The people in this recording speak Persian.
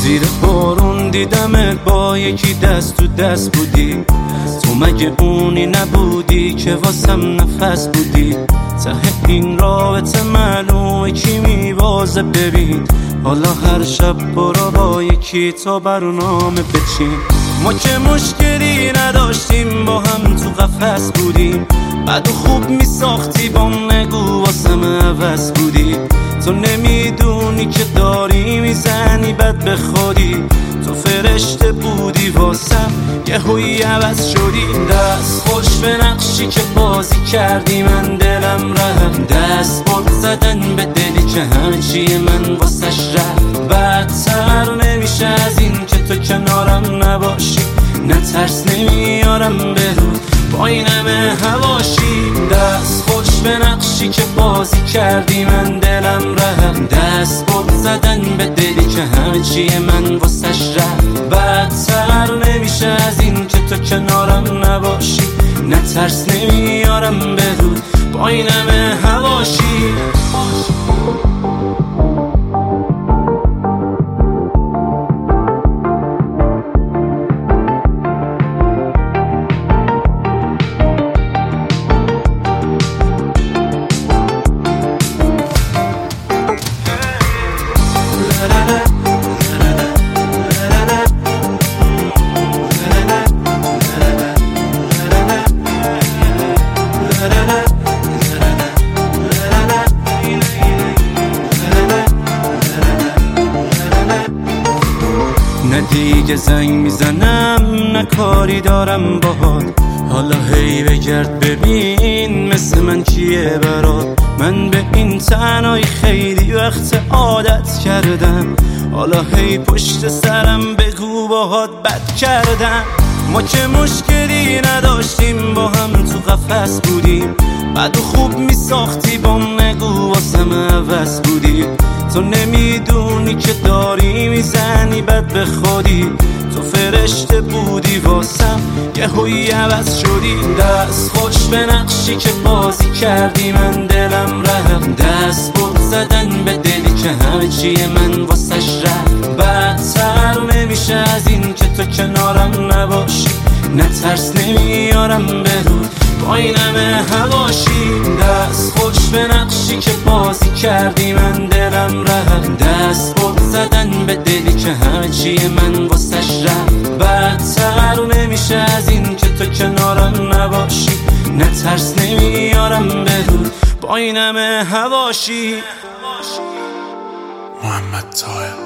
زیر بارون دیدمت با یکی دست تو دست بودی. تو مگه اونی نبودی که واسم نفس بودی؟ ته این رابطه معلومه کی میوازه. ببین حالا هر شب برو با یکی تا برنامه بچین. ما که مشکلی نداشتیم، با هم تو قفس بودیم. بعد خوب میساختی با نگو واسم عوض بودی. تو نمیدونی که داری میزنی بد به خودی. تو فرشته بودی واسم یه هوی عوض شدی. دست خوش به نقشی که بازی کردی، من دلم رفت. دست بال زدن به دلی که همه چیه من واسش رفت. بدتر نمیشه از این که تو کنارم نباشی. نه ترس نمیارم به رو با این همه هواشی. دست خوش به نقشی که بازی کردی، من دلم رفت. دست بال زدن به دلی که همه چیه من واسش رفت. بدتر نمیشه از این که تو کنارم نباشی. نه ترس نمیارم به رو با این همه هواشی. نه دیگه زنگ میزنم، نه کاری دارم باهات. حالا هی بگرد ببین مثل من کیه برات. من به این تنهایی خیلی وقت عادت کردم. حالا هی پشت سرم بگو باهات بد کردم. ما که مشکلی نداشتیم، با هم تو قفس بودیم. بعد خوب میساختی با نگو واسم عوض بودی. تو نمیدونی که داری میزنی بد به خودی. تو فرشته بودی واسم یه هوی عوض شدی. دست خوش به نقشی که بازی کردی، من دلم رفت. دست بال زدن به دلی که همه چیه من واسش رفت. بدتر نمیشه از این که تو کنارم نباشی. نه ترس نمیارم به رو با این همه هواشی. دست خوش به نقشی که بازی کردی، من دلم رفت. دست بال زدن به دلی که همه چیه من واسش رفت. بدتر نمیشه از این که تو کنارم نباشی. نه ترس نمیارم به رو با این همه هواشی. محمد طاهر